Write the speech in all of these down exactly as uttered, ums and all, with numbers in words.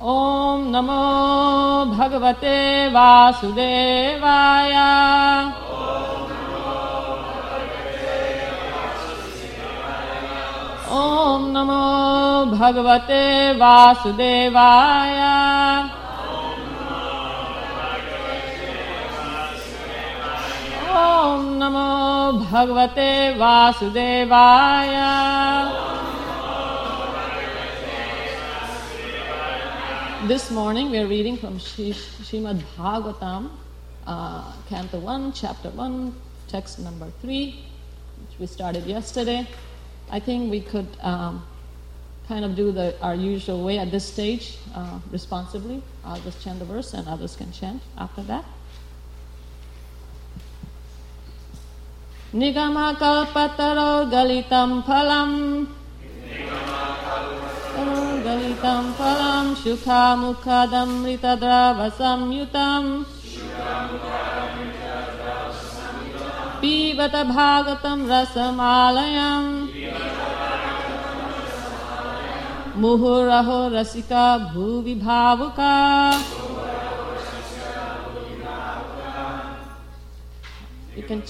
Om Namo Bhagavate Vasudevaya. Om Namo Bhagavate Vasudevaya. Om Namo Bhagavate Vasudevaya. This morning we are reading from Srimad Bhagavatam, uh, Canto one, Chapter one, text number three, which we started yesterday. I think we could um, kind of do the our usual way at this stage, uh, responsibly. I'll just chant the verse and others can chant after that. Nigama kalpataro galitam phalam Galitam phalam shukha mukhadam ritadrava samyutam Pivata bhagatam rasamalayam Muhuraho rasika bhuvi bhavuka. You can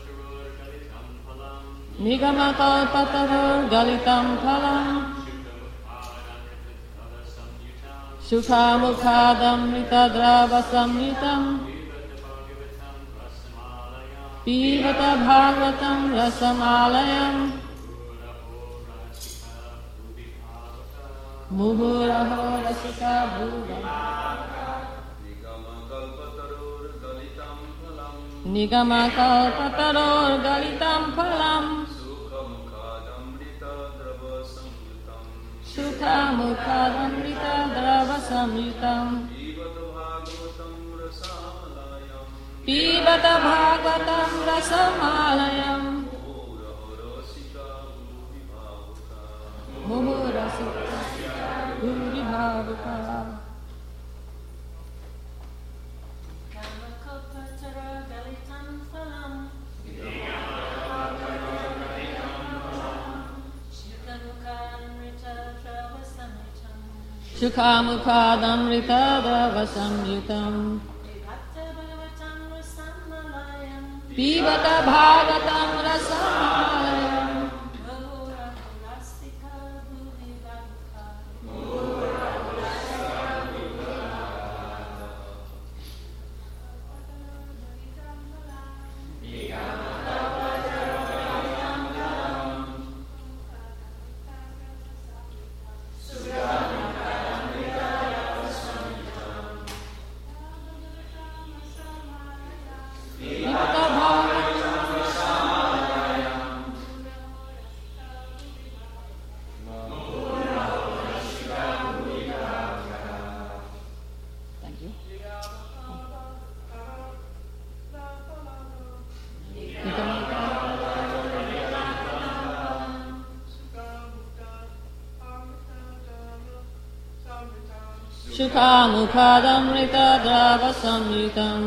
Nigama kalpataro galitam phalam Shukha mukhadam ritadrava samyutam Pivata bhagavatam rasamalayam Muhuraho rasika bhuva Nigama kalpataror galitam phalam Sukha mukhadamrita drava samyutam Pivata bhagavatam rasamalayam Muhurasika bhuvi bhavuka. Shukha mukhadam rita drava samyutam Pivata bhagavatam rasamalayam Shukha mukhadam rita drava samyutam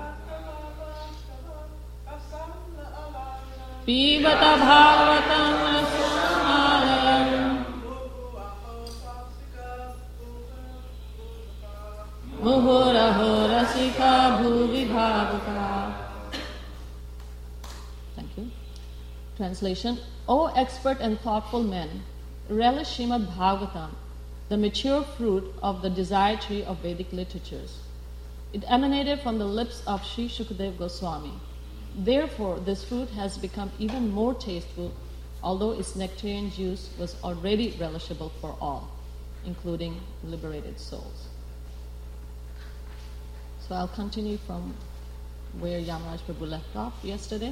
Pivata bhagavatam rasamalayam Muhuraho rasika bhuvi bhavuka. Thank you. Translation. O expert and thoughtful men, relish Srimad Bhagavatam, the mature fruit of the desire tree of Vedic literatures. It emanated from the lips of Sri Shukadeva Goswami. Therefore, this fruit has become even more tasteful, although its nectarian juice was already relishable for all, including liberated souls. So I'll continue from where Yamaraj Prabhu left off yesterday.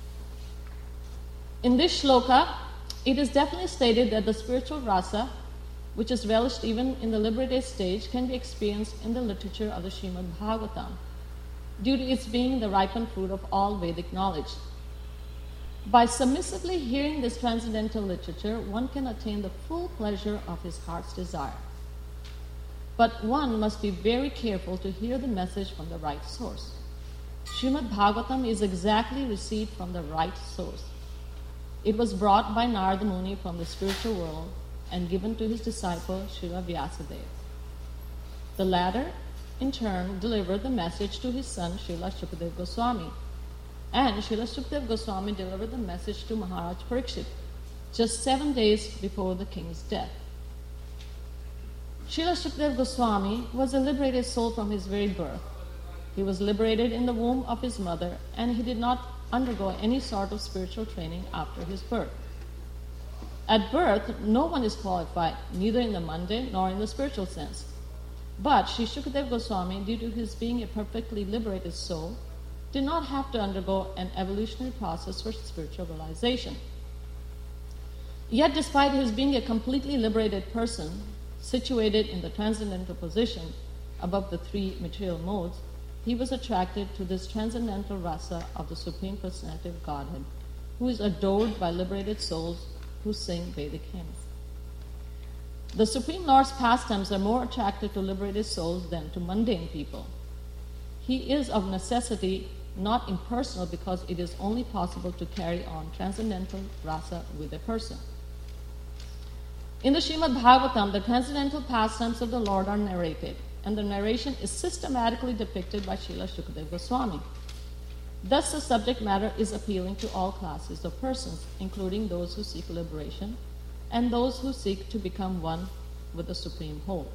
In this shloka, it is definitely stated that the spiritual rasa, which is relished even in the liberated stage, can be experienced in the literature of the Srimad Bhagavatam, due to its being the ripened fruit of all Vedic knowledge. By submissively hearing this transcendental literature, one can attain the full pleasure of his heart's desire. But one must be very careful to hear the message from the right source. Srimad Bhagavatam is exactly received from the right source. It was brought by Narada Muni from the spiritual world and given to his disciple Srila Vyasadeva. The latter, in turn, delivered the message to his son, Srila Shukadeva Goswami. And Srila Shukadeva Goswami delivered the message to Maharaj Parikshit just seven days before the king's death. Srila Shukadeva Goswami was a liberated soul from his very birth. He was liberated in the womb of his mother, and he did not undergo any sort of spiritual training after his birth. At birth, no one is qualified, neither in the mundane nor in the spiritual sense. But Sri Shukadeva Goswami, due to his being a perfectly liberated soul, did not have to undergo an evolutionary process for spiritual realization. Yet, despite his being a completely liberated person, situated in the transcendental position above the three material modes, he was attracted to this transcendental rasa of the Supreme Personality of Godhead, who is adored by liberated souls who sing Vedic hymns. The Supreme Lord's pastimes are more attractive to liberated souls than to mundane people. He is of necessity not impersonal because it is only possible to carry on transcendental rasa with a person. In the Srimad Bhagavatam, the transcendental pastimes of the Lord are narrated, and the narration is systematically depicted by Srila Shukadeva Goswami. Thus, the subject matter is appealing to all classes of persons, including those who seek liberation and those who seek to become one with the Supreme Whole.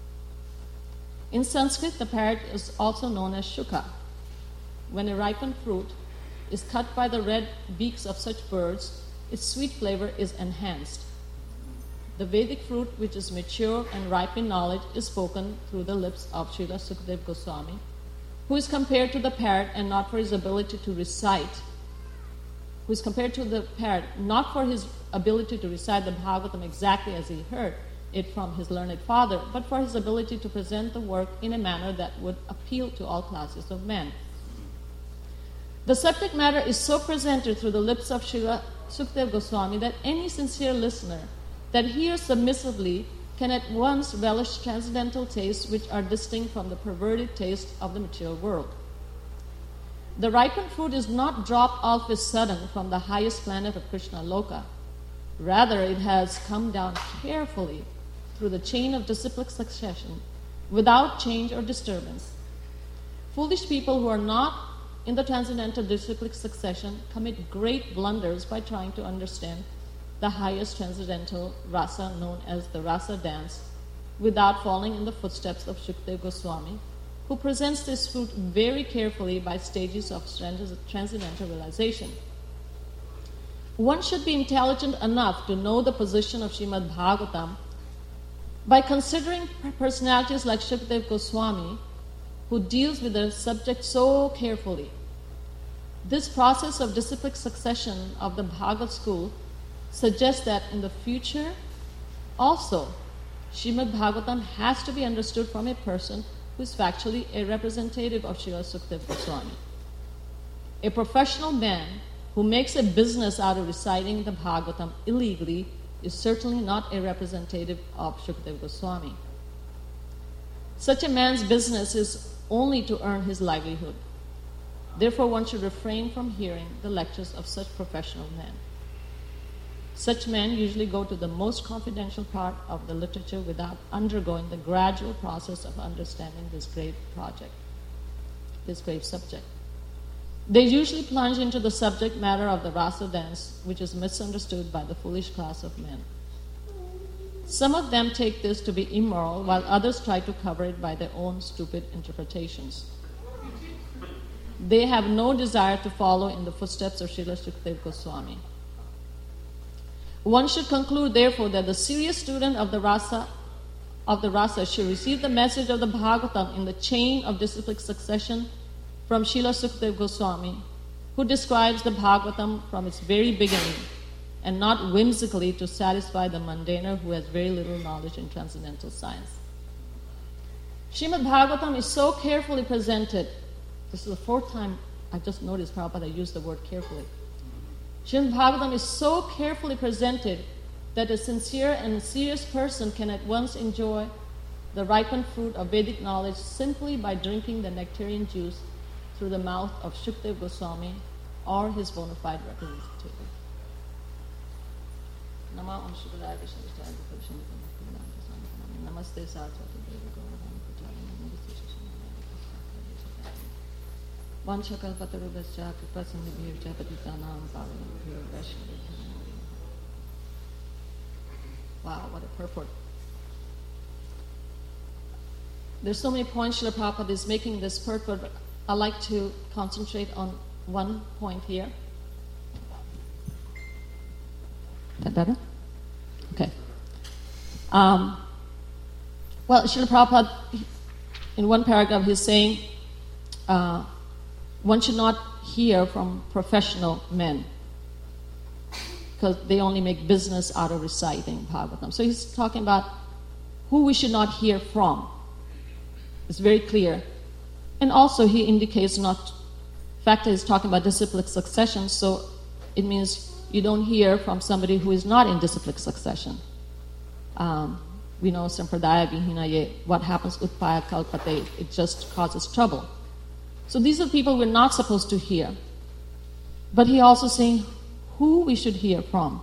In Sanskrit, the parrot is also known as shuka. When a ripened fruit is cut by the red beaks of such birds, its sweet flavor is enhanced. The Vedic fruit, which is mature and ripe in knowledge, is spoken through the lips of Srila Sukadeva Goswami, who is compared to the parrot and not for his ability to recite, who is compared to the parrot not for his ability to recite the Bhagavatam exactly as he heard it from his learned father, but for his ability to present the work in a manner that would appeal to all classes of men. The subject matter is so presented through the lips of Srila Sukadeva Goswami that any sincere listener that hears submissively can at once relish transcendental tastes which are distinct from the perverted taste of the material world. The ripened fruit is not dropped all of a sudden from the highest planet of Krishna Loka. Rather, it has come down carefully through the chain of disciplic succession without change or disturbance. Foolish people who are not in the transcendental disciplic succession commit great blunders by trying to understand the highest transcendental rasa known as the rasa dance without falling in the footsteps of Shukadeva Goswami, who presents this fruit very carefully by stages of transcendental realization. One should be intelligent enough to know the position of Srimad Bhagavatam by considering personalities like Shukadeva Goswami, who deals with the subject so carefully. This process of disciplic succession of the Bhagavad school suggests that in the future also Srimad Bhagavatam has to be understood from a person who is factually a representative of Srila Sukadeva Goswami. A professional man who makes a business out of reciting the Bhagavatam illegally is certainly not a representative of Shukadeva Goswami. Such a man's business is only to earn his livelihood. Therefore, one should refrain from hearing the lectures of such professional men. Such men usually go to the most confidential part of the literature without undergoing the gradual process of understanding this great project, this great subject. They usually plunge into the subject matter of the rasa dance, which is misunderstood by the foolish class of men. Some of them take this to be immoral, while others try to cover it by their own stupid interpretations. They have no desire to follow in the footsteps of Srila Shukadeva Goswami. One should conclude, therefore, that the serious student of the rasa of the rasa should receive the message of the Bhagavatam in the chain of disciplic succession from Srila Sukadeva Goswami, who describes the Bhagavatam from its very beginning, and not whimsically to satisfy the mundaner who has very little knowledge in transcendental science. Srimad Bhagavatam is so carefully presented. This is the fourth time I just noticed Prabhupada used the word carefully. Srimad Bhagavatam is so carefully presented that a sincere and serious person can at once enjoy the ripened fruit of Vedic knowledge simply by drinking the nectarian juice through the mouth of Shukadeva Goswami or his bona fide representative. Namaste Saraswati Devi Gauranga Vanchakalpatarubhascha kripasinubhyavcha patitanam pavanebhyo vaishnavebhyo. Wow, what a purport. There's so many points Srila Prabhupada is making this purport, but I'd like to concentrate on one point here. Is that better? Okay. Um, well, Srila Prabhupada, in one paragraph, he's saying uh, one should not hear from professional men because they only make business out of reciting Bhagavatam. So he's talking about who we should not hear from. It's very clear. And also he indicates not, in fact, he's talking about disciplic succession, so it means you don't hear from somebody who is not in disciplic succession. Um, we know Sampradaya Vihinaye, what happens Utpaya Kalpate, it just causes trouble. So these are people we're not supposed to hear. But he also saying who we should hear from,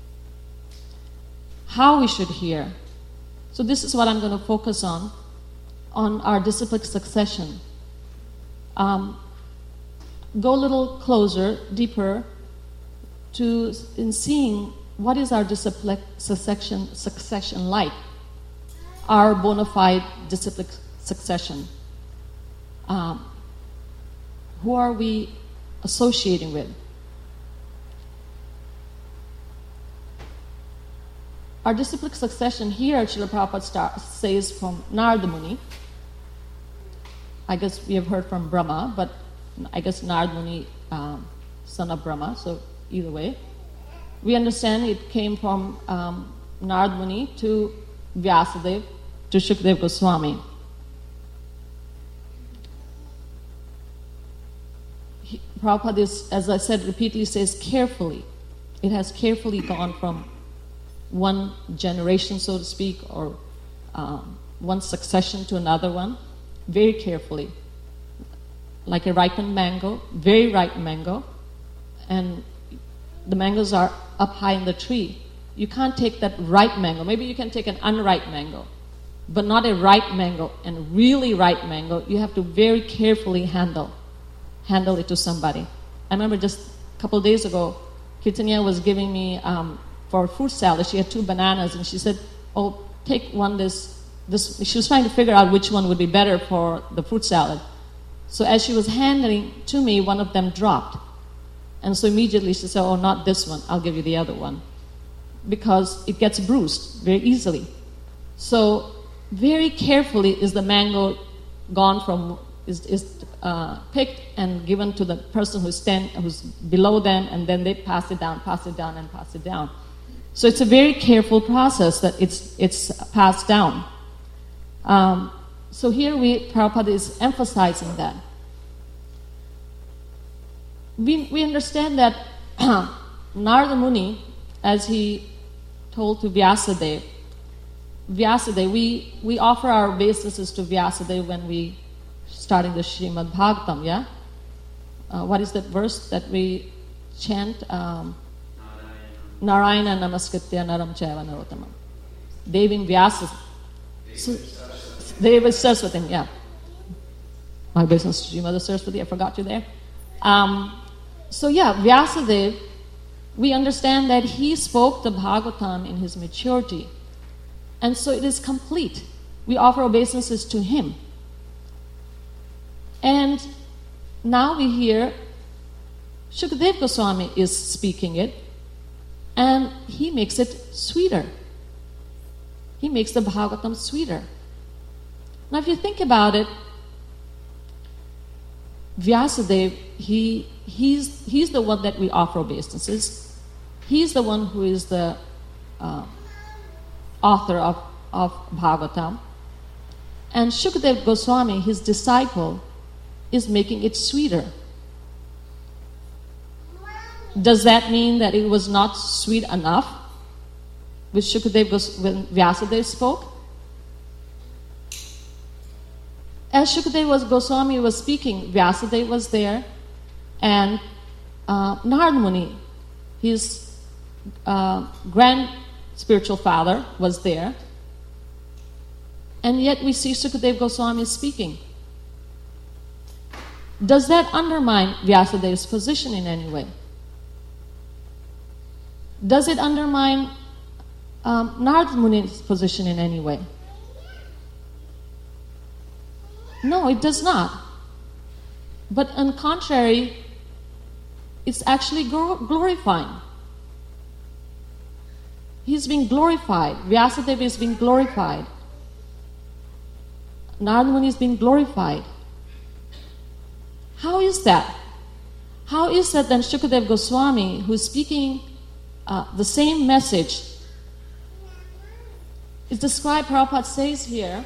how we should hear. So this is what I'm going to focus on, on our disciplic succession. Um, go a little closer, deeper, to in seeing what is our disciplic succession, succession like, our bona fide disciplic succession. Um, who are we associating with? Our disciplic succession here, Srila Prabhupada start, says from Narada Muni. I guess we have heard from Brahma, but I guess Narada Muni, um, son of Brahma, so either way. We understand it came from um, Narada Muni to Vyasadeva to Shukadeva Goswami. He, Prabhupada is, as I said repeatedly, says carefully. It has carefully gone from one generation, so to speak, or um, one succession to another one, very carefully. Like a ripened mango, very ripe mango, and the mangoes are up high in the tree. You can't take that ripe mango. Maybe you can take an unripe mango, but not a ripe mango, and really ripe mango, you have to very carefully handle, handle it to somebody. I remember just a couple of days ago, Kirtania was giving me, um, for fruit salad, she had two bananas, and she said, oh, take one this, this, she was trying to figure out which one would be better for the fruit salad. So as she was handing to me, one of them dropped. And so immediately she said, oh, not this one, I'll give you the other one. Because it gets bruised very easily. So very carefully is the mango gone from, is, is uh, picked and given to the person who's, stand, who's below them, and then they pass it down, pass it down, and pass it down. So it's a very careful process that it's it's passed down. Um, so here we, Prabhupada is emphasizing that. We, we understand that Narada Muni, as he told to Vyasadeva, Vyasadeva, we, we offer our obeisances to Vyasadeva when we starting the Srimad Bhagavatam, yeah? Uh, what is that verse that we chant? Um, Narayana Namaskritya Naram Chaiva Narottamam. Devim Vyasa. Devi Saraswati, yeah. My business, Srimad Saraswati, I forgot you there. Um, so yeah, Vyasadeva, we understand that he spoke the Bhagavatam in his maturity. And so it is complete. We offer obeisances to him. And now we hear Shukadeva Goswami is speaking it, and he makes it sweeter. He makes the Bhagavatam sweeter. Now if you think about it, Vyasadeva, he, he's, he's the one that we offer obeisances. He's the one who is the uh, author of, of Bhagavatam. And Shukadeva Goswami, his disciple, is making it sweeter. Does that mean that it was not sweet enough with Shukadeva when Vyasadeva spoke? As Shukadeva Goswami was speaking, Vyasadeva was there, and uh, Narada Muni, his uh, grand spiritual father, was there. And yet we see Shukadeva Goswami speaking. does that undermine Vyasadev's position in any way? Does it undermine um, Narada Muni's position in any way? No, it does not. But on contrary, it's actually glorifying. He's being glorified. Vyasadeva is being glorified. Narada Muni is being glorified. How is that? How is that then Shukadeva Goswami, who is speaking uh, the same message, is described, Prabhupada says here,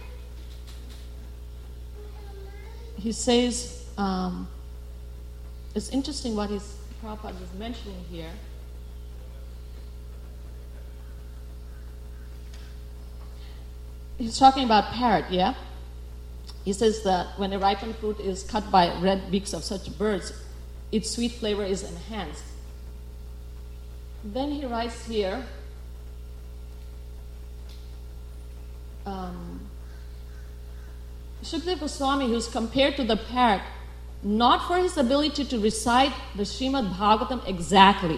he says, um, it's interesting what he's, Prabhupada is mentioning here. He's talking about parrot, yeah? He says that when a ripened fruit is cut by red beaks of such birds, its sweet flavor is enhanced. Then he writes here, um, Shukadeva Goswami, who is compared to the parrot, not for his ability to recite the Srimad Bhagavatam exactly.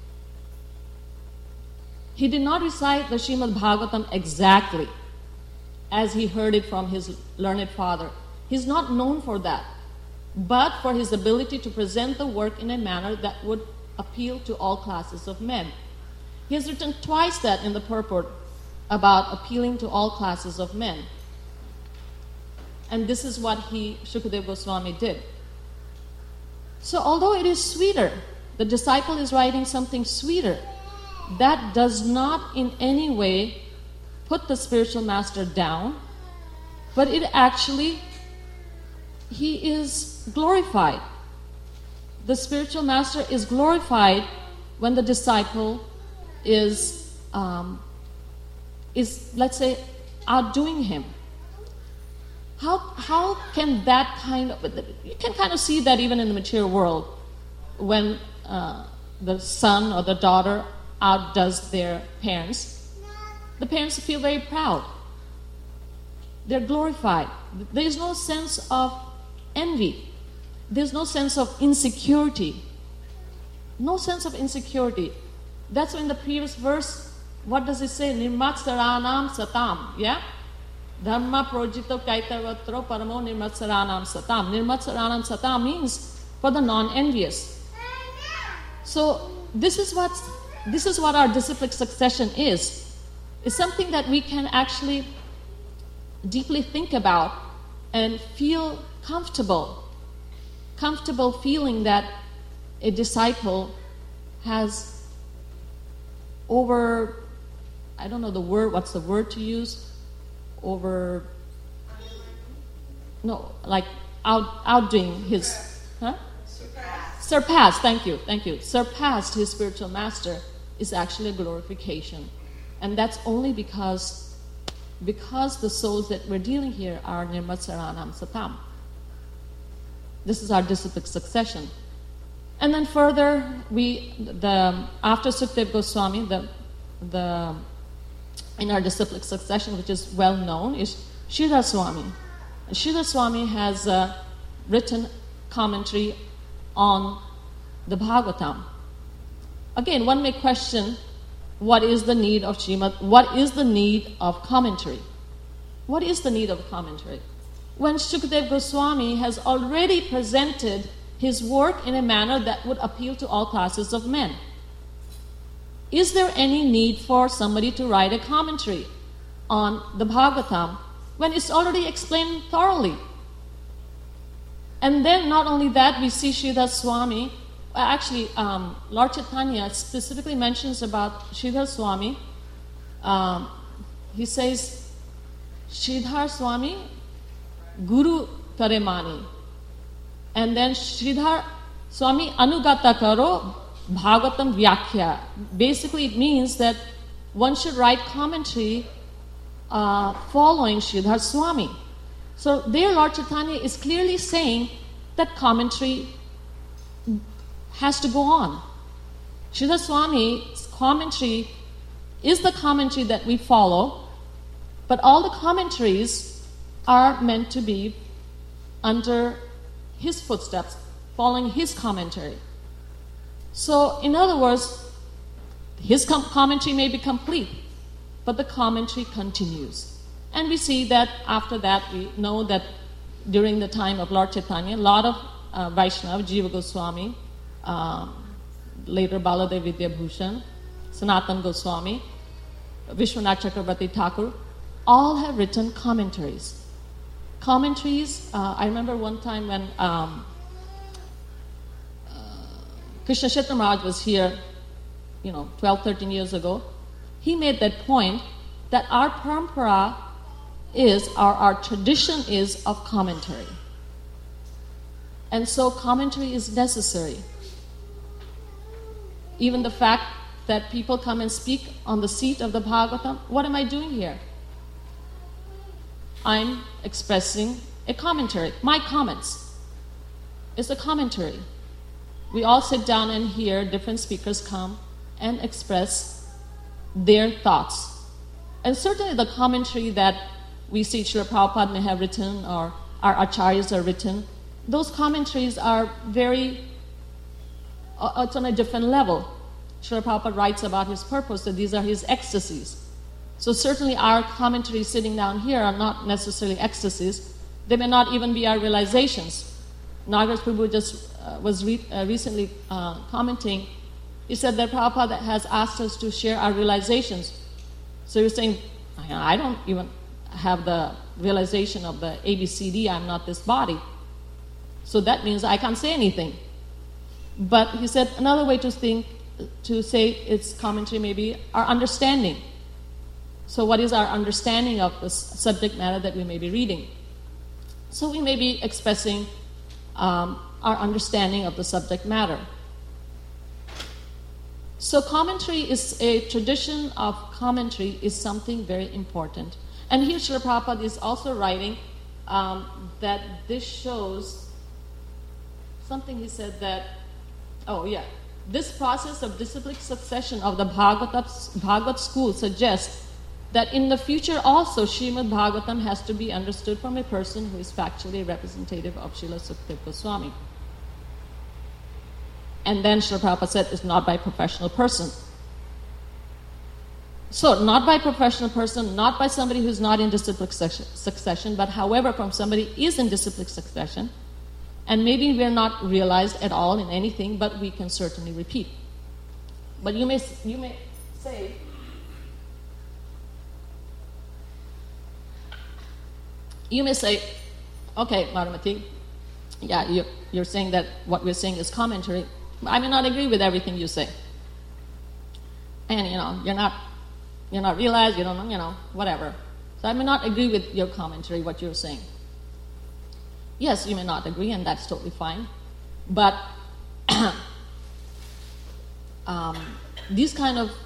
He did not recite the Srimad Bhagavatam exactly as he heard it from his learned father. He's not known for that, but for his ability to present the work in a manner that would appeal to all classes of men. He has written twice that in the purport about appealing to all classes of men. And this is what he, Shukadeva Goswami, did. So although it is sweeter, the disciple is writing something sweeter, that does not in any way put the spiritual master down, but it actually, he is glorified. The spiritual master is glorified when the disciple is, um, is let's say, outdoing him. How, how can that kind of, you can kind of see that even in the material world, when uh, the son or the daughter outdoes their parents, the parents feel very proud. They're glorified. There is no sense of envy. There's no sense of insecurity. No sense of insecurity. That's why in the previous verse, what does it say? Nirmatsaranam satam. Yeah? Dharma projito kaitavatro paramo nirmatsaranam satam. Nirmatsaranam satam means for the non-envious. So this is what this is what our disciplic succession is. It's something that we can actually deeply think about and feel comfortable. Comfortable feeling that a disciple has over, I don't know the word, what's the word to use? Over, no, like out, outdoing his, huh? Surpassed. Surpassed, thank you, thank you. Surpassed his spiritual master is actually a glorification. And that's only because, because the souls that we're dealing here are Nirmatsaranam Satam. This is our disciplic succession. And then further, we, the, after Sukadeva Goswami, the, the, in our disciplic succession, which is well known, is Sridhar Swami. And Sridhar Swami has uh, written commentary on the Bhagavatam. Again, one may question, what is the need of Srimad? What is the need of commentary? What is the need of commentary? When Shukadeva Goswami has already presented his work in a manner that would appeal to all classes of men. Is there any need for somebody to write a commentary on the Bhagavatam when it's already explained thoroughly? And then not only that, we see Sridhar Swami, actually um, Lord Chaitanya specifically mentions about Sridhar Swami. Um, he says, Sridhar Swami, Guru Taremani. And then Sridhar Swami Anugata Karo Bhagavatam Vyakhya. Basically it means that one should write commentary uh, following Sridhar Swami. So there Lord Chaitanya is clearly saying that commentary has to go on. Sridhar Swami's commentary is the commentary that we follow, but all the commentaries are meant to be under his footsteps, following his commentary. So, in other words, his com- commentary may be complete, but the commentary continues. And we see that after that, we know that during the time of Lord Chaitanya, a lot of uh, Vaishnava, Jiva Goswami, um, later Baladev Vidyabhushan, Sanatan Goswami, Vishwanath Chakrabarti Thakur, all have written commentaries. Commentaries, uh, I remember one time when um, uh, Krishna Chaitanya Maharaj was here, you know, twelve, thirteen years ago, he made that point that our parampara is, our, our tradition is of commentary. And so commentary is necessary. Even the fact that people come and speak on the seat of the Bhagavatam, what am I doing here? I'm expressing a commentary. My comments is a commentary. We all sit down and hear different speakers come and express their thoughts. And certainly the commentary that we see Srila Prabhupada may have written or our acharyas have written, those commentaries are very, uh, it's on a different level. Srila Prabhupada writes about his purpose, that these are his ecstasies. So certainly our commentaries sitting down here are not necessarily ecstasies. They may not even be our realizations. Nagaraj Prabhu just uh, was re- uh, recently uh, commenting. He said that Prabhupada has asked us to share our realizations. So he was saying, I don't even have the realization of the A B C D, I'm not this body. So that means I can't say anything. But he said another way to think, to say its commentary may be our understanding. So what is our understanding of the subject matter that we may be reading? So we may be expressing um, our understanding of the subject matter. So commentary is a tradition of commentary is something very important. And here Srila Prabhupada is also writing um, that this shows something. He said that, oh yeah, this process of disciplic succession of the Bhagavad, Bhagavad school suggests that in the future also Srimad Bhagavatam has to be understood from a person who is factually representative of Srila Sukadeva Goswami. And then Srila Prabhupada said it's not by professional person. So not by professional person, not by somebody who's not in disciplic succession, but however from somebody is in disciplic succession, and maybe we're not realized at all in anything, but we can certainly repeat. But you may you may say, you may say, okay, Madhumati, yeah, you're, you're saying that what we're saying is commentary. I may not agree with everything you say. And, you know, you're not, you're not realized, you don't know, you know, whatever. So I may not agree with your commentary, what you're saying. Yes, you may not agree, and that's totally fine. But um, these kind of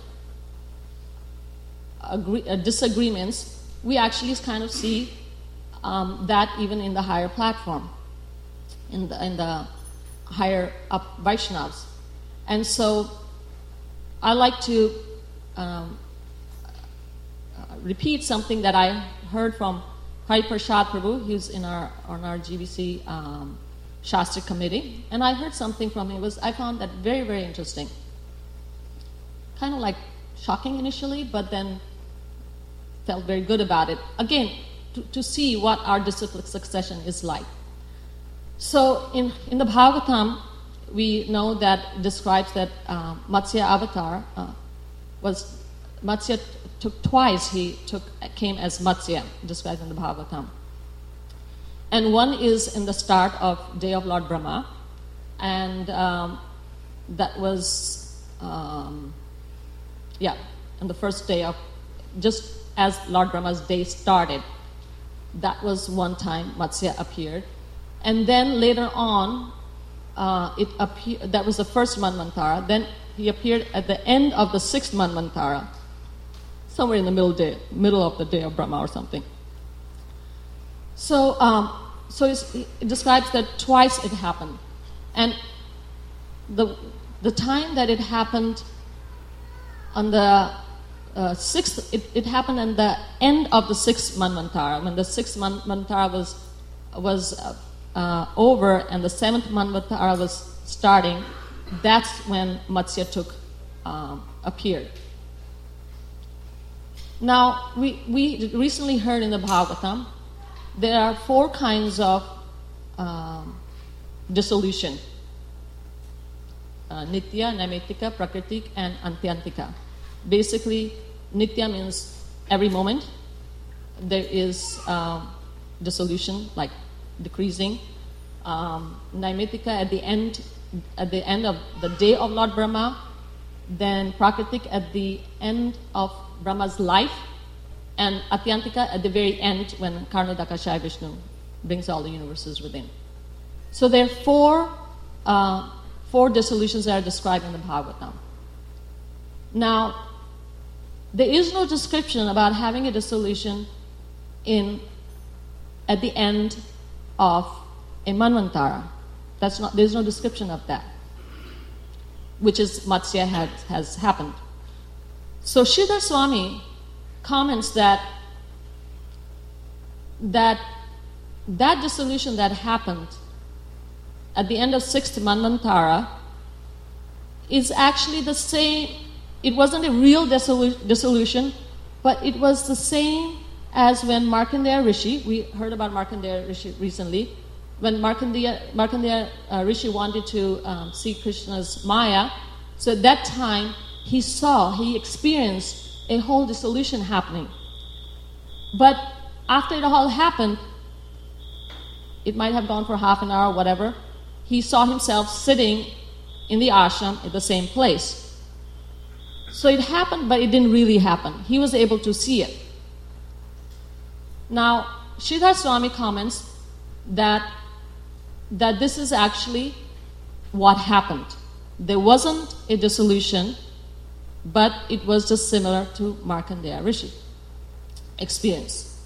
agree, uh, disagreements, we actually kind of see um, that even in the higher platform, in the, in the higher up Vaishnavas. And so I like to um, uh, repeat something that I heard from Hari Prasad Prabhu. He's in our on our G V C um, Shastra committee, and I heard something from him. It was I found that very very interesting. Kind of like shocking initially, but then felt very good about it. Again, to, to see what our disciplic succession is like. So in in the Bhagavatam, we know that describes that uh, Matsya Avatar uh, was Matsya. Took twice he took came as Matsya, described in the Bhagavatam. And one is in the start of day of Lord Brahma, and um, that was um, yeah, on the first day of, just as Lord Brahma's day started, that was one time Matsya appeared. And then later on, uh, it appeared, that was the first Manvantara. Then he appeared at the end of the sixth Manvantara, somewhere in the middle day, middle of the day of Brahma or something. So, um, so it's, it describes that twice it happened, and the the time that it happened on the uh, sixth, it, it happened at the end of the sixth Manvantara, when the sixth Manvantara was was uh, uh, over and the seventh Manvantara was starting, that's when Matsya took um, appeared. Now, we, we recently heard in the Bhagavatam, there are four kinds of um, dissolution. Uh, Nitya, Naimittika, Prakritik, and Antyantika. Basically, Nitya means every moment there is um, dissolution, like decreasing. Um, Naimittika at the end, at the end of the day of Lord Brahma. Then Prakritik at the end of Brahma's life, and Atyantika at the very end when Karnodakashayi Vishnu brings all the universes within. So there are four, uh, four dissolutions that are described in the Bhagavatam. Now, there is no description about having a dissolution in at the end of a Manvantara. That's not. There's no description of that, which is Matsya had, has happened. So Sridhar Swami comments that that that dissolution that happened at the end of sixth Manvantara is actually the same. It wasn't a real dissolu- dissolution, but it was the same as when Markandeya Rishi, we heard about Markandeya Rishi recently, when Markandeya, Markandeya uh, Rishi wanted to um, see Krishna's Maya, so at that time he saw, he experienced a whole dissolution happening. But after it all happened, it might have gone for half an hour, whatever, he saw himself sitting in the ashram at the same place. So it happened, but it didn't really happen. He was able to see it. Now, Sridhar Swami comments that, that this is actually what happened. There wasn't a dissolution, but it was just similar to Markandeya Rishi experience.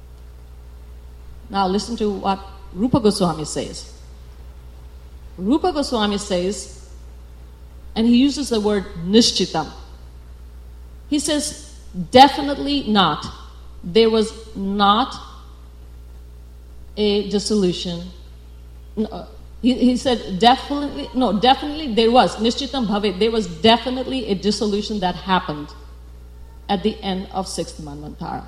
Now listen to what Rupa Goswami says. Rupa Goswami says, and he uses the word nishchitam. He says, definitely not. There was not a dissolution. No, he, he said, definitely, no, definitely there was. Nishchitam bhavet. There was definitely a dissolution that happened at the end of sixth Manvantara.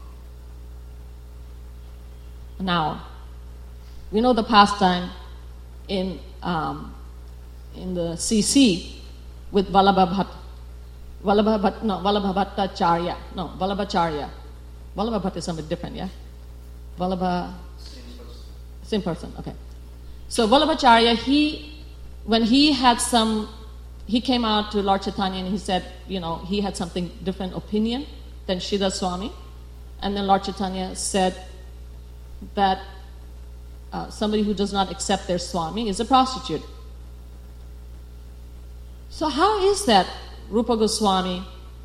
Now, we know the pastime in um, in the C C with Vallabha Bhatt. Vallabha Bhatt, no, Vallabha Bhattacharya. No, Vallabhacharya. Vallabha Bhatt is something different, yeah? Vallabha... Same person. Same person, okay. So Vallabhacharya, he, when he had some, he came out to Lord Chaitanya and he said, you know, he had something different opinion than Sridhar Swami. And then Lord Chaitanya said that uh, somebody who does not accept their Swami is a prostitute. So how is that Rupa Goswami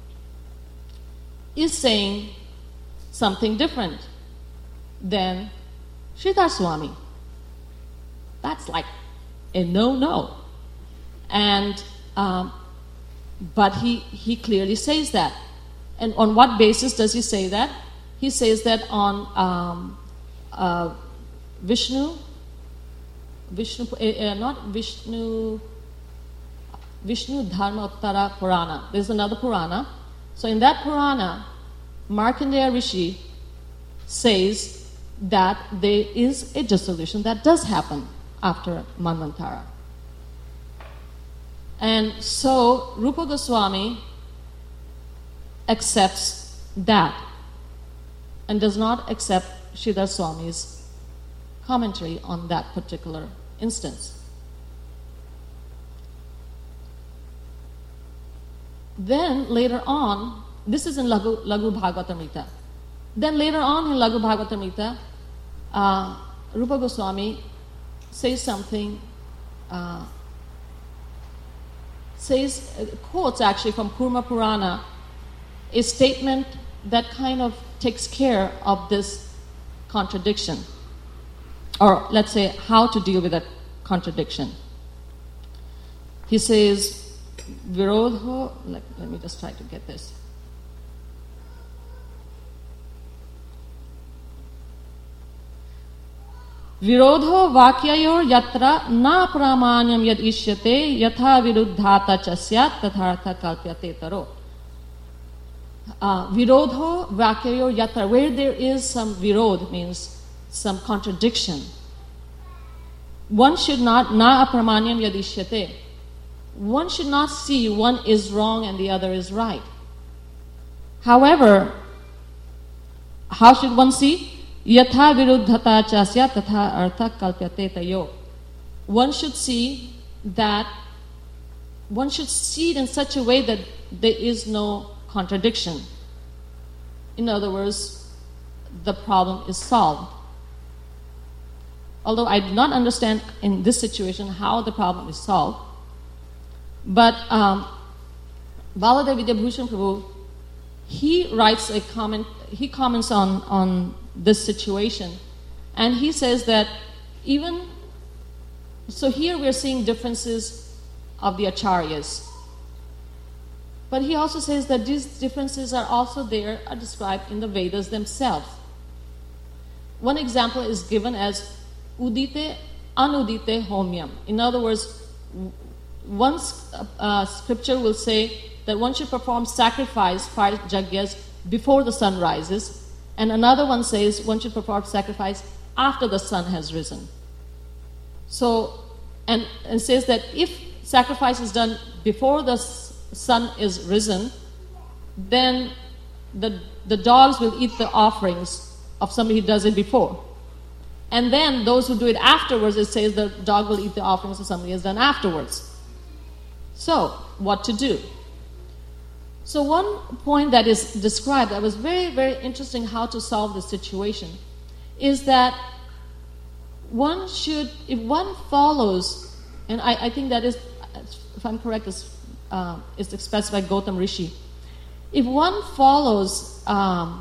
is saying something different than Sridhar Swami? That's like a no-no. And um, but he he clearly says that. And on what basis does he say that? He says that on um, uh, Vishnu, Vishnu, uh, not Vishnu, Vishnu Dharma Uttara Purana. There's another Purana. So in that Purana, Markandeya Rishi says that there is a dissolution that does happen after Manvantara. And so Rupa Goswami accepts that and does not accept Sridhar Swami's commentary on that particular instance. Then later on, this is in Lagu, Lagu Bhagavatamrita. Then later on in Lagu Bhagavatamrita, uh, Rupa Goswami says something, uh, says, uh, quotes actually from Kurma Purana, a statement that kind of takes care of this contradiction, or let's say how to deal with that contradiction. He says, Virodho, let, let me just try to get this. Virodho vakyayor yatra na pramanyam yad ishyate yatha viruddhata chasyat tathartha kalpyate taro. Uh, virodho vakyayor yatra, where there is some virod, means some contradiction. One should not, na apramanyam yad ishyate. One should not see one is wrong and the other is right. However, how should one see? Yatha viruddhata chasya tatha artha kalpyate tayo. One should see that, one should see it in such a way that there is no contradiction. In other words, the problem is solved. Although I do not understand in this situation how the problem is solved, but um, Baladev Vidyabhushan Prabhu, he writes a comment, he comments on, on this situation, and he says that even, so here we're seeing differences of the acharyas, but he also says that these differences are also there, are described in the Vedas themselves. One example is given as udite anudite homyam. In other words, one uh, scripture will say that one should perform sacrifice, fire jagyas, before the sun rises, and another one says one should perform sacrifice after the sun has risen. So, and, and says that if sacrifice is done before the sun is risen, then the, the dogs will eat the offerings of somebody who does it before. And then those who do it afterwards, it says the dog will eat the offerings of somebody who has done afterwards. So, what to do? So one point that is described, that was very, very interesting how to solve the situation, is that one should, if one follows, and I, I think that is, if I'm correct, is, uh, is expressed by Gautam Rishi. If one follows um,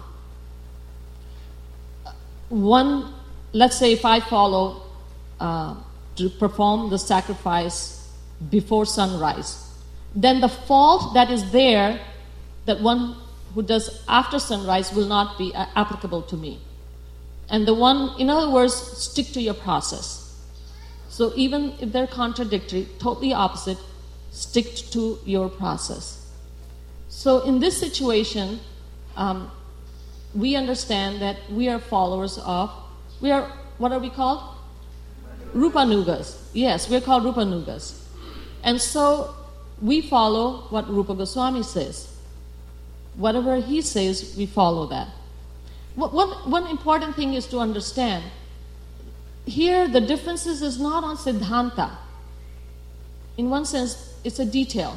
one, let's say if I follow uh, to perform the sacrifice before sunrise, then the fault that is there, that one who does after sunrise, will not be uh, applicable to me. And the one, in other words, stick to your process. So even if they're contradictory, totally opposite, stick to your process. So in this situation, um, we understand that we are followers of, we are, what are we called? Rupanugas. Yes, we're called Rupanugas. And so we follow what Rupa Goswami says. Whatever he says, we follow that. One, one important thing is to understand, here the differences is not on Siddhanta. In one sense, it's a detail.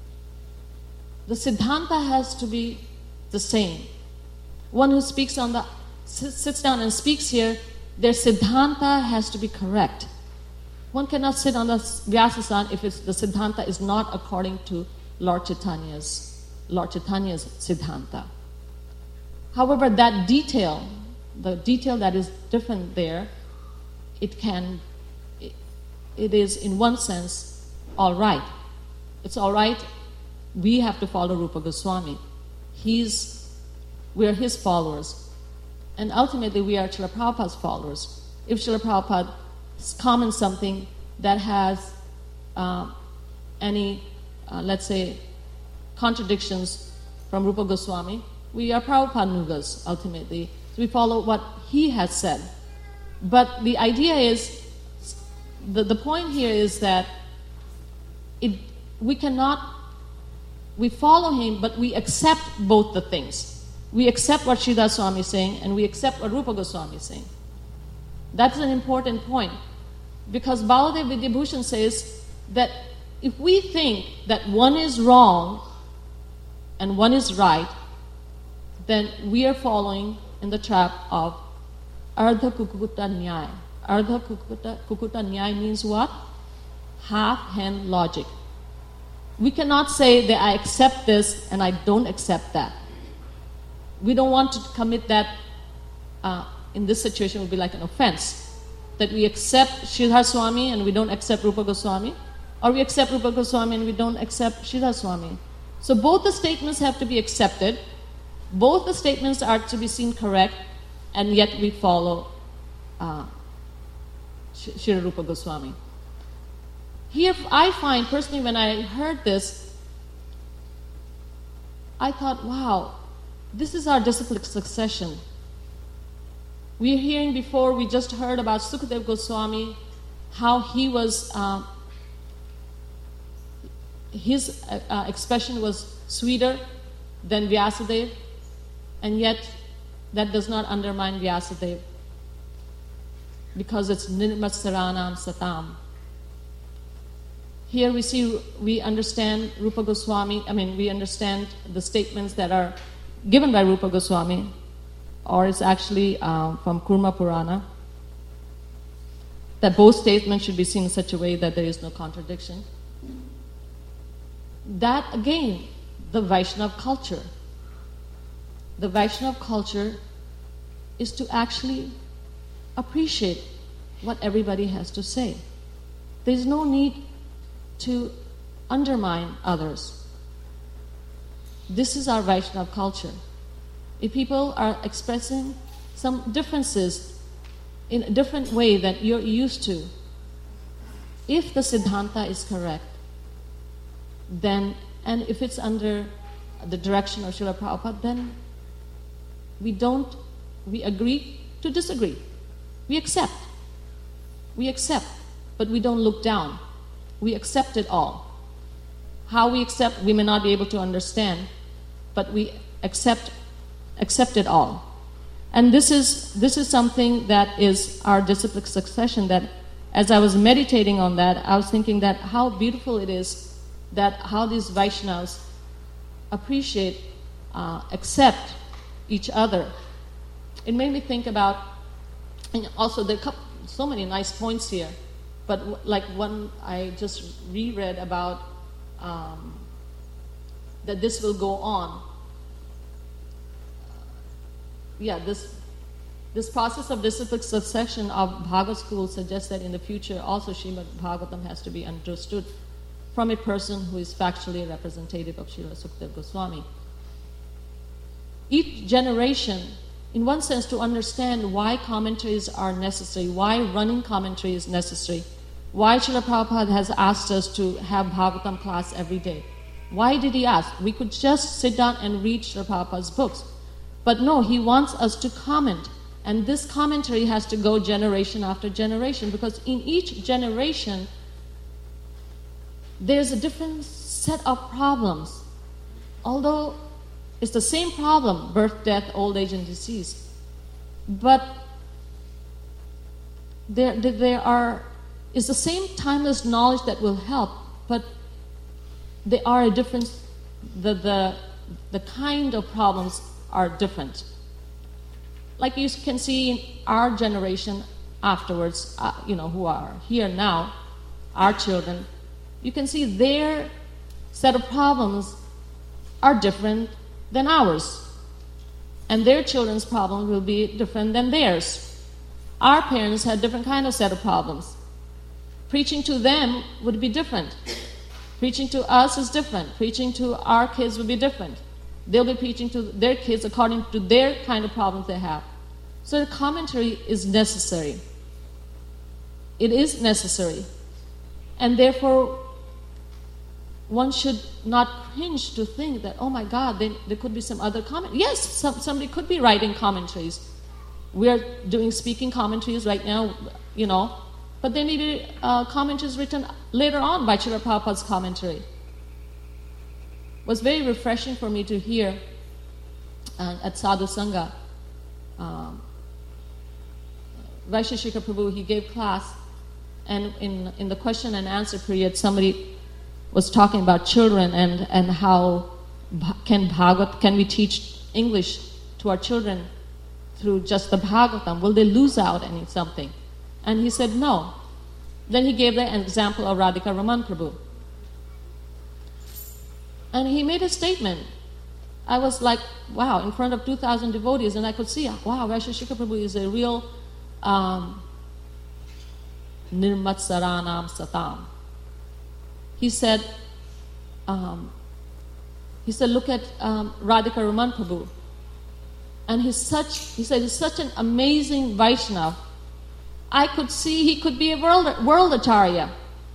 The Siddhanta has to be the same. One who speaks on the, sits down and speaks here, their Siddhanta has to be correct. One cannot sit on the Vyasasana if it's, the Siddhanta is not according to Lord Chaitanya's Lord Chaitanya's Siddhanta. However, that detail, the detail that is different there, it can, it, it is in one sense all right. It's all right. We have to follow Rupa Goswami. He's, we are his followers. And ultimately we are Srila Prabhupada's followers. If Srila Prabhupada comments something that has uh, any, uh, let's say, contradictions from Rupa Goswami, we are Prabhupada-nugas ultimately. So we follow what he has said. But the idea is, the, the point here is that it, we cannot, we follow him, but we accept both the things. We accept what Sridhar Swami is saying, and we accept what Rupa Goswami is saying. That's an important point. Because Baladev Vidyabhushan says that if we think that one is wrong and one is right, then we are following in the trap of Ardha Kukuta Nyaya. Ardha Kukuta, Kukuta Nyaya means what? Half-hand logic. We cannot say that I accept this and I don't accept that. We don't want to commit that, uh, in this situation would be like an offense. That we accept Sridhar Swami and we don't accept Rupa Goswami, or we accept Rupa Goswami and we don't accept Sridhar Swami. So both the statements have to be accepted, both the statements are to be seen correct, and yet we follow uh, Srila Rupa Goswami. Here, I find personally, when I heard this, I thought, wow, this is our disciplic succession. We're hearing before, we just heard about Sukadeva Goswami, how he was, uh, his uh, uh, expression was sweeter than Vyasadeva, and yet that does not undermine Vyasadeva, because it's Nirmatsaranam Satam. Here we see, we understand Rupa Goswami, I mean, we understand the statements that are given by Rupa Goswami, or it's actually uh, from Kurma Purana, that both statements should be seen in such a way that there is no contradiction. That, again, the Vaishnava culture. The Vaishnava culture is to actually appreciate what everybody has to say. There's no need to undermine others. This is our Vaishnava culture. If people are expressing some differences in a different way that you're used to, if the Siddhanta is correct, then, and if it's under the direction of Srila Prabhupada, then we don't, we agree to disagree. We accept. We accept, but we don't look down. We accept it all. How we accept, we may not be able to understand, but we accept accept it all. And this is this is something that is our disciplic succession, that as I was meditating on that, I was thinking that how beautiful it is that how these Vaishnavas appreciate, uh, accept each other. It made me think about, and also there are couple, so many nice points here, but w- like one I just reread about um, that this will go on. Yeah, this this process of disciplic succession of Bhagavad school suggests that in the future also Srimad Bhagavatam has to be understood from a person who is factually representative of Srila Sukadeva Goswami. Each generation, in one sense, to understand why commentaries are necessary, why running commentary is necessary, why Srila Prabhupada has asked us to have Bhagavatam class every day. Why did he ask? We could just sit down and read Srila Prabhupada's books. But no, he wants us to comment. And this commentary has to go generation after generation, because in each generation, there's a different set of problems. Although it's the same problem, birth, death, old age, and disease. But there, there are, it's the same timeless knowledge that will help, but they are a different, the, the, the kind of problems are different. Like you can see in our generation afterwards, uh, you know, who are here now, our children, you can see their set of problems are different than ours. And their children's problems will be different than theirs. Our parents had different kind of set of problems. Preaching to them would be different. Preaching to us is different. Preaching to our kids would be different. They'll be preaching to their kids according to their kind of problems they have. So the commentary is necessary. It is necessary. And therefore, one should not cringe to think that, oh my God, then there could be some other comment. Yes, some, somebody could be writing commentaries. We are doing speaking commentaries right now, you know, but there may be uh, commentaries written later on by Srila Prabhupada's commentary. It was very refreshing for me to hear uh, at Sadhu Sangha. Um, Vaisheshika Prabhu, he gave class, and in, in the question and answer period, somebody was talking about children and, and how can Bhagavat, can we teach English to our children through just the Bhagavatam? Will they lose out any something? And he said no. Then he gave the example of Radhika Raman Prabhu. And he made a statement. I was like, wow, in front of two thousand devotees, and I could see, wow, Vaisheshika Prabhu is a real um, Nirmatsaranam Satam. He said, um, he said, look at um, Radhika Raman Prabhu. And he's such, he said, he's such an amazing Vaishnava. I could see he could be a world, world acharya.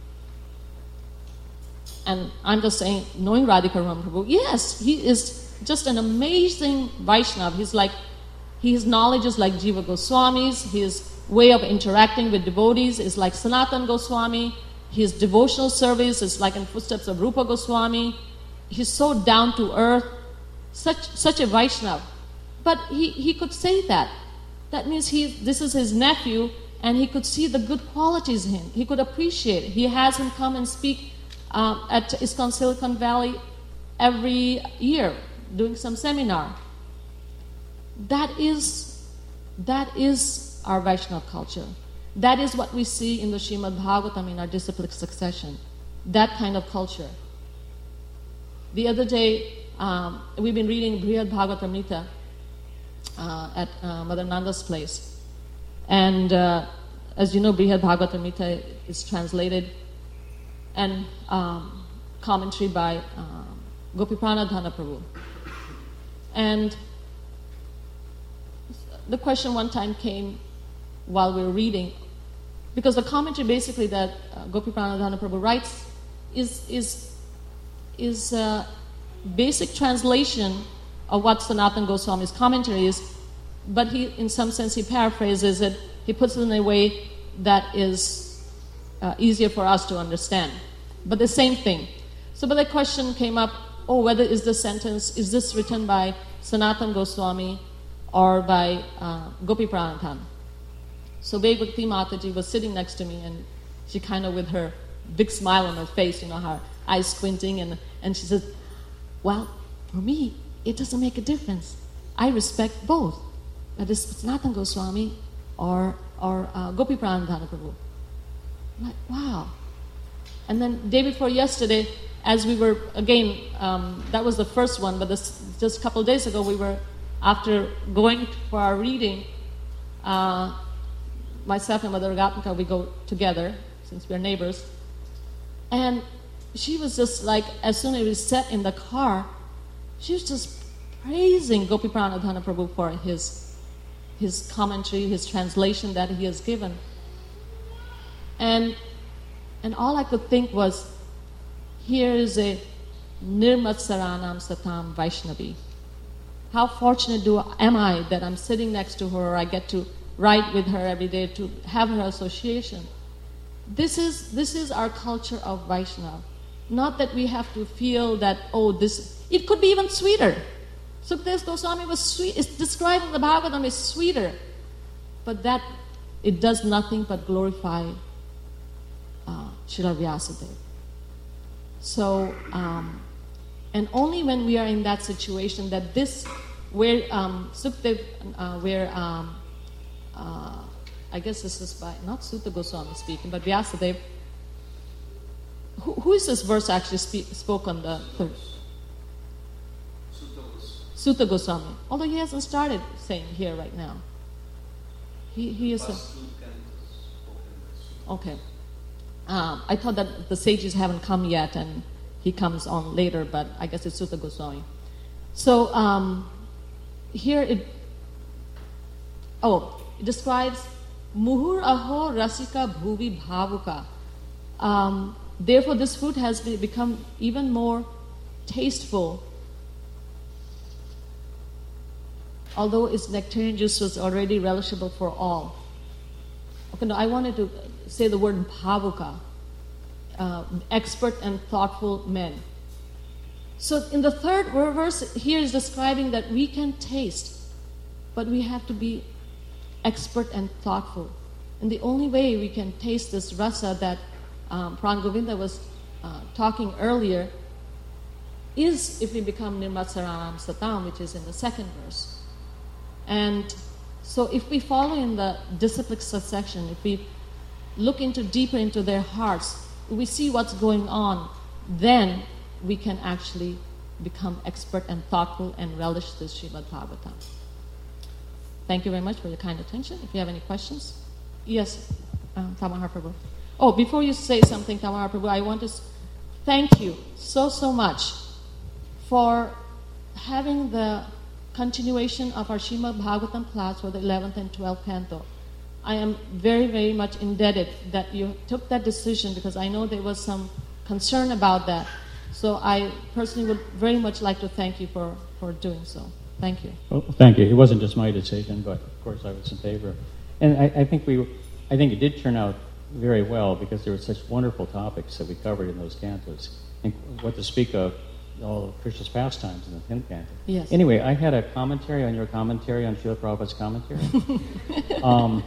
And I'm just saying, knowing Radhika Raman Prabhu, yes, he is just an amazing Vaishnava. He's like, his knowledge is like Jiva Goswami's. His way of interacting with devotees is like Sanatan Goswami. His devotional service is like in footsteps of Rupa Goswami. He's so down to earth, such such a Vaishnava. But he, he could say that. That means he this is his nephew, and he could see the good qualities in him. He could appreciate it. He has him come and speak uh, at ISKCON Silicon Valley every year, doing some seminar. That is, that is our Vaishnava culture. That is what we see in the Srimad Bhagavatam in our disciplic succession. That kind of culture. The other day, um, we've been reading Brihad Bhagavatamrita uh, at uh, Mother Nanda's place. And uh, as you know, Brihad Bhagavatamrita is translated and um, commentary by um, Gopipranadhana Prabhu. And the question one time came while we were reading, because the commentary basically that uh, Gopipranadhana Prabhu writes is is is a basic translation of what Sanatana Goswami's commentary is, but he, in some sense, he paraphrases it. He puts it in a way that is uh, easier for us to understand. But the same thing. So, but the question came up: oh, whether is this sentence is this written by Sanatana Goswami or by uh, Gopi Pranadhan? So Bhakti Mataji was sitting next to me, and she kind of, with her big smile on her face, you know, her eyes squinting, and, and she said, well, for me, it doesn't make a difference. I respect both, whether it's Sanatana Goswami or, or uh, Gopi Pranadhana Prabhu. I'm like, wow. And then day before yesterday, as we were, again, um, that was the first one, but this, just a couple of days ago, we were, after going for our reading, uh, myself and Mother Ratnaka, we go together, since we're neighbors. And she was just like, as soon as we sat in the car, she was just praising Gopi Pranadhana Prabhu for his, his commentary, his translation that he has given. And, and all I could think was, here is a Nirmatsaranam Satam Vaishnavi. How fortunate do am I that I'm sitting next to her, or I get to write with her every day, to have her association. This is this is our culture of Vaishnava. Not that we have to feel that, oh, this, it could be even sweeter. Sukdev Goswami was sweet, it's described in the Bhagavatam is sweeter. But that, it does nothing but glorify uh, Srila Vyasadeva. So, um, and only when we are in that situation that this, where um, Sukdev, uh, where, um, uh, I guess this is by, not Sutta Goswami speaking, but Vyasadeva. Who, who is this verse actually speak, spoke on the third? Sutta Goswami. Although he hasn't started saying here right now. He, he is a, okay. Um, I thought that the sages haven't come yet and he comes on later, but I guess it's Sutta Goswami. So um, here it, oh, it describes Muhur aho rasika bhuvi bhavuka. Um, therefore, this fruit has be, become even more tasteful, although its nectarian juice was already relishable for all. Okay, no, I wanted to say the word bhavuka, uh, expert and thoughtful men. So in the third verse here is describing that we can taste, but we have to be expert and thoughtful. And the only way we can taste this rasa that um, Pran Govinda was uh, talking earlier is if we become Nirmatsaranam Satam, which is in the second verse. And so if we follow in the disciplic succession, if we look into deeper into their hearts, we see what's going on, then we can actually become expert and thoughtful and relish this Srimad Bhagavatam. Thank you very much for your kind attention. If you have any questions. Yes, um, Tamahar Prabhu. Oh, before you say something, Tamahar Prabhu, I want to thank you so, so much for having the continuation of our Srimad Bhagavatam class for the eleventh and twelfth canto. I am very, very much indebted that you took that decision, because I know there was some concern about that. So I personally would very much like to thank you for, for doing so. Thank you. Well, thank you. It wasn't just my decision, but of course I was in favor. And I, I think we, I think it did turn out very well, because there were such wonderful topics that we covered in those cantos. And what to speak of, all of Krishna's pastimes in the tenth canto. Yes. Anyway, I had a commentary on your commentary on Srila Prabhupada's commentary. um,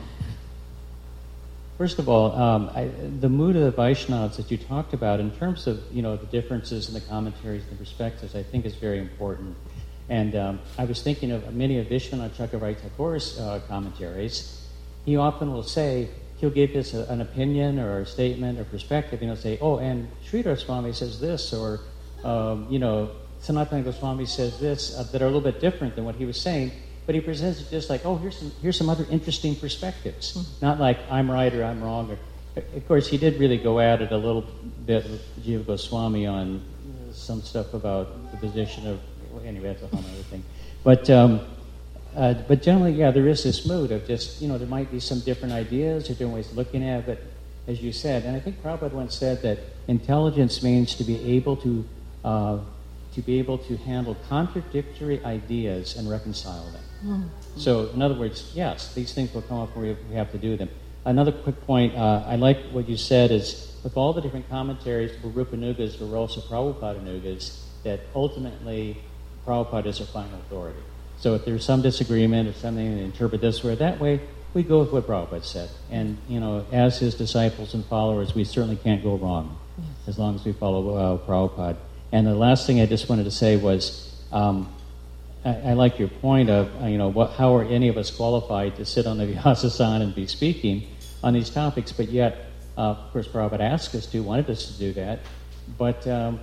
First of all, um, I, the mood of the Vaishnavas that you talked about in terms of, you know, the differences in the commentaries and the perspectives, I think is very important. And um, I was thinking of many of Vishwanath Chakravarti Thakur's uh, commentaries. He often will say, he'll give us a, an opinion or a statement or perspective, and he'll say, oh, and Sridhar Swami says this, or, um, you know, Sanatana Goswami says this, uh, that are a little bit different than what he was saying. But he presents it just like, oh, here's some here's some other interesting perspectives. Mm-hmm. Not like I'm right or I'm wrong. Or, of course, he did really go at it a little bit with Jiva Goswami on some stuff about the position of. Well, anyway, that's a whole other thing. But um, uh, but generally, yeah, there is this mood of just, you know, there might be some different ideas or different ways of looking at it. But as you said, and I think Prabhupada once said that intelligence means to be able to uh, to be able to handle contradictory ideas and reconcile them. Mm-hmm. So, in other words, yes, these things will come up where we have to do them. Another quick point, uh, I like what you said is, with all the different commentaries for Rupanugas, were also Prabhupada-nugas, that ultimately Prabhupada is our final authority. So if there's some disagreement or something, they interpret this way or that way, we go with what Prabhupada said. And, you know, as his disciples and followers, we certainly can't go wrong, yes, as long as we follow uh, Prabhupada. And the last thing I just wanted to say was, um, I, I like your point of, uh, you know, what, how are any of us qualified to sit on the Vyasasana and be speaking on these topics, but yet, uh, of course, Prabhupada asked us to, wanted us to do that, but um,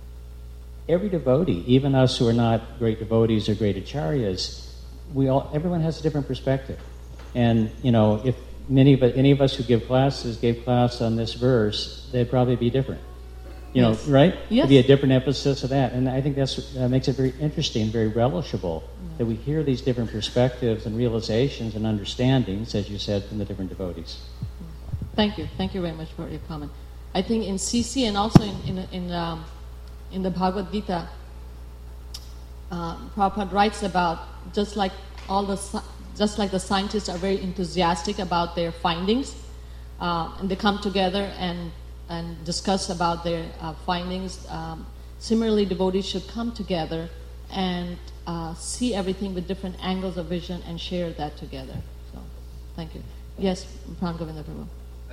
every devotee, even us who are not great devotees or great acharyas, we all, everyone has a different perspective. And, you know, if many of any of us who give classes gave class on this verse, they'd probably be different. You know, yes. Right? Yes. It'd be a different emphasis of that. And I think that's that makes it very interesting, very relishable, yeah, that we hear these different perspectives and realizations and understandings, as you said, from the different devotees. Thank you. Thank you very much for your comment. I think in C C and also in in, in, um, in the Bhagavad Gita, uh, Prabhupada writes about just like all the just like the scientists are very enthusiastic about their findings, uh, and they come together and and discuss about their uh, findings. Um, similarly, devotees should come together and uh, see everything with different angles of vision and share that together. So, thank you. Yes, Pran Govinda Prabhu.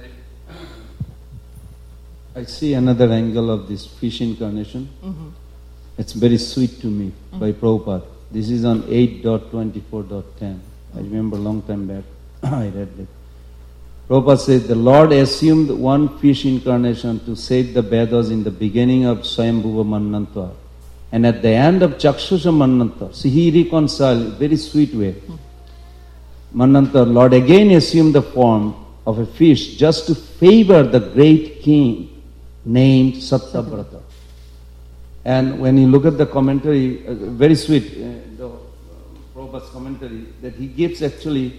I see another angle of this fish incarnation. Mm-hmm. It's very sweet to me, mm-hmm, by Prabhupada. This is on eight point twenty-four point ten. I remember a long time back I read it. Prabhupada said, the Lord assumed one fish incarnation to save the Vedas in the beginning of Swayambhuva Manvantar. And at the end of Chakshusha Manvantar, see, he reconciled, very sweet way. Manvantar, Lord again assumed the form of a fish just to favor the great king named Satyavrata. And when you look at the commentary, uh, very sweet, uh, the uh, Prabhupada's commentary, that he gives actually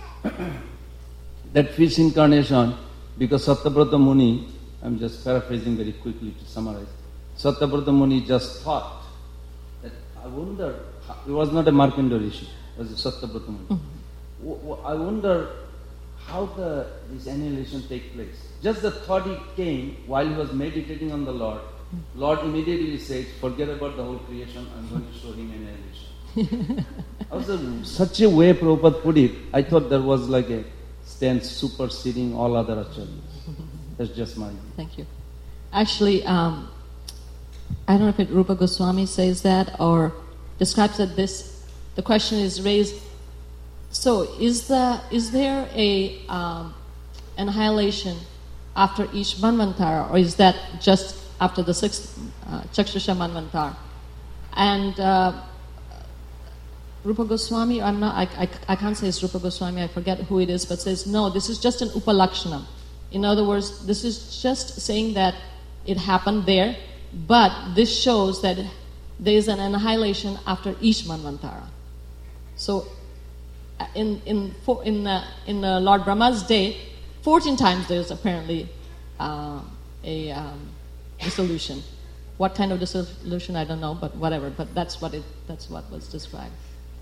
that fish incarnation, because Satyavrata Muni, I'm just paraphrasing very quickly to summarize, Satyavrata Muni just thought that, I wonder, it was not a Markandeya Rishi, it was a Satyavrata Muni. Mm-hmm. I wonder how the this annihilation take place. Just the thought he came while he was meditating on the Lord. Lord immediately said, forget about the whole creation, I'm going to show him annihilation. I was a, such a way Prabhupada put it, I thought there was like a stance superseding all other acharyas. That's just my view. Thank you. Actually, um, I don't know if it Rupa Goswami says that or describes that this, the question is raised, so is the is there a um, annihilation after each Manvantara, or is that just after the sixth uh, Chakshusha Manvantar? And uh, Rupa Goswami, I'm not, I, I, I can't say it's Rupa Goswami, I forget who it is, but says, no, this is just an upalakshanam. In other words, this is just saying that it happened there, but this shows that there is an annihilation after each Manvantara. So, in in for, in uh, in uh, Lord Brahma's day, fourteen times there's apparently uh, a um, dissolution. What kind of dissolution I don't know, but whatever. But that's what it that's what was described.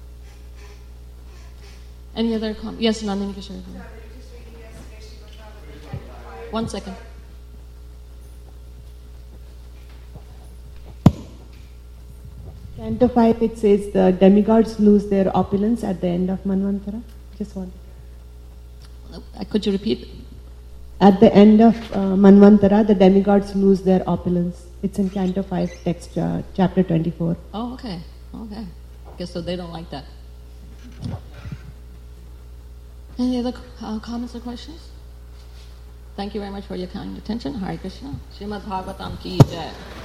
Any other comments? Yes, Nandini Kishore. One second. Canto five, it says the demigods lose their opulence at the end of Manvantara. Just one. Uh, Could you repeat? At the end of uh, Manvantara, the demigods lose their opulence. It's in Canto five, text uh, chapter twenty-four. Oh, okay. Okay. Guess so they don't like that. Any other uh, comments or questions? Thank you very much for your kind attention. Hare Krishna. Srimad Bhagavatam ki jai.